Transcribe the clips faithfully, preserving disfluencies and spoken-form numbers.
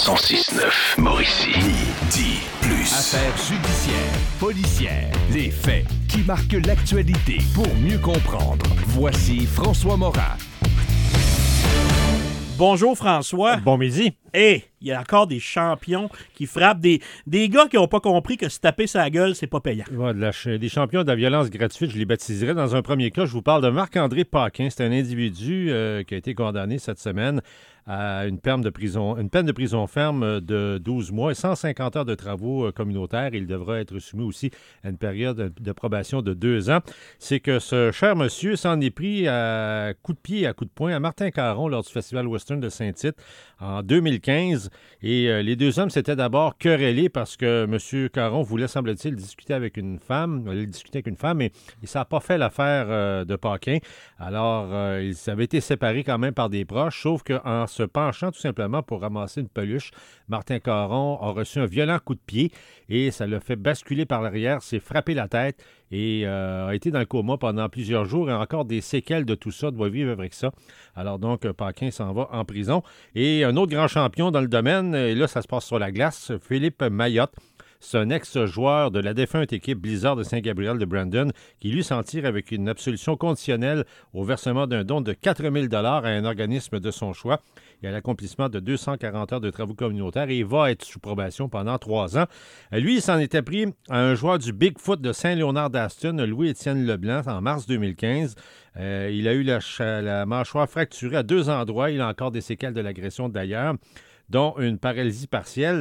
cent six neuf Mauricie. Midi plus. Affaires judiciaires, policières, les faits qui marquent l'actualité pour mieux comprendre. Voici François Morin. Bonjour François. Bon midi. Hé, il y a encore des champions qui frappent, des, des gars qui n'ont pas compris que se taper sa gueule, c'est pas payant. Ouais, de la ch- des champions de la violence gratuite, je les baptiserai. Dans un premier cas, je vous parle de Marc-André Paquin. C'est un individu euh, qui a été condamné cette semaine à une peine de prison, une peine de prison ferme de douze mois et cent cinquante heures de travaux euh, communautaires. Il devra être soumis aussi à une période de probation de deux ans. C'est que ce cher monsieur s'en est pris à coups de pied et à coups de poing à Martin Caron lors du Festival Western de Saint-Tite en deux mille quinze. Et euh, les deux hommes s'étaient d'abord querellés parce que M. Caron voulait, semble-t-il, discuter avec une femme. Il discutait avec une femme, mais ça n'a pas fait l'affaire euh, de Paquin. Alors, euh, ils avaient été séparés quand même par des proches, sauf qu'en se penchant tout simplement pour ramasser une peluche, Martin Caron a reçu un violent coup de pied et ça l'a fait basculer par l'arrière, s'est frappé la tête et euh, a été dans le coma pendant plusieurs jours et encore des séquelles de tout ça, doit vivre avec ça. Alors donc, Paquin s'en va en prison. Et un autre grand champion dans le domaine, et là, ça se passe sur la glace, Philippe Mayotte. C'est un ex-joueur de la défunte équipe Blizzard de Saint-Gabriel de Brandon qui, lui, s'en tire avec une absolution conditionnelle au versement d'un don de quatre mille dollars à un organisme de son choix et à l'accomplissement de deux cent quarante heures de travaux communautaires et il va être sous probation pendant trois ans. Lui, il s'en était pris à un joueur du Bigfoot de Saint-Léonard d'Aston, Louis-Étienne Leblanc, en mars deux mille quinze. Euh, il a eu la, la mâchoire fracturée à deux endroits. Il a encore des séquelles de l'agression d'ailleurs, dont une paralysie partielle.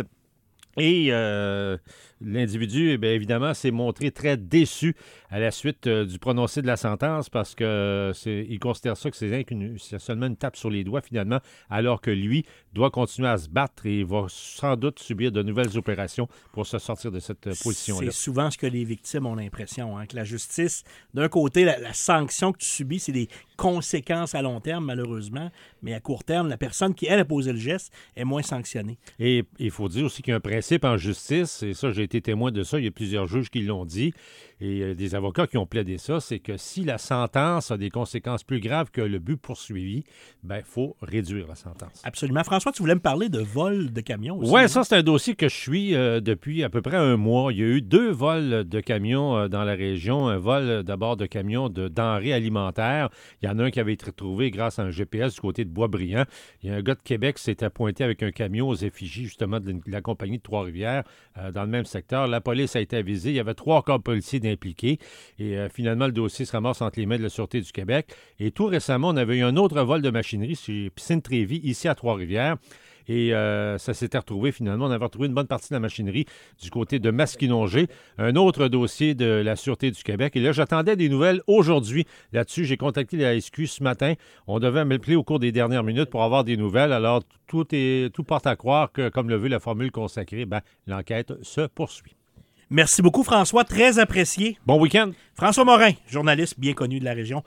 Et euh, l'individu, eh bien, évidemment, s'est montré très déçu à la suite euh, du prononcé de la sentence parce que euh, c'est, il considère ça que c'est, une, c'est seulement une tape sur les doigts, finalement, alors que lui doit continuer à se battre et va sans doute subir de nouvelles opérations pour se sortir de cette euh, position-là. C'est souvent ce que les victimes ont l'impression, hein, que la justice, d'un côté, la, la sanction que tu subis, c'est des conséquences à long terme, malheureusement, mais à court terme, la personne qui, elle, a posé le geste est moins sanctionnée. Et il faut dire aussi qu'il y a un principe en justice, et ça, j'ai été témoin de ça, il y a plusieurs juges qui l'ont dit, et euh, des avocats qui ont plaidé ça, c'est que si la sentence a des conséquences plus graves que le but poursuivi, ben il faut réduire la sentence. Absolument. François, tu voulais me parler de vol de camions aussi? Oui, ça, c'est un dossier que je suis euh, depuis à peu près un mois. Il y a eu deux vols de camions euh, dans la région. Un vol euh, d'abord de camions de denrées alimentaires. Il y en a un qui avait été retrouvé grâce à un G P S du côté de Boisbriand. Il y a un gars de Québec qui s'était pointé avec un camion aux effigies, justement, de la compagnie de Trois-Rivières, euh, dans le même secteur. La police a été avisée. Il y avait trois corps policiers impliqués. Et euh, finalement, le dossier se ramasse entre les mains de la Sûreté du Québec. Et tout récemment, on avait eu un autre vol de machinerie chez Piscine Trévis, ici à Trois-Rivières. Et euh, ça s'était retrouvé finalement. On avait retrouvé une bonne partie de la machinerie du côté de Masquinongé. Un autre dossier de la Sûreté du Québec. Et là, j'attendais des nouvelles aujourd'hui là-dessus. J'ai contacté la S Q ce matin. On devait m'appeler au cours des dernières minutes pour avoir des nouvelles. Alors, tout, est, tout porte à croire que, comme le veut la formule consacrée, ben, l'enquête se poursuit. Merci beaucoup, François. Très apprécié. Bon week-end. François Morin, journaliste bien connu de la région.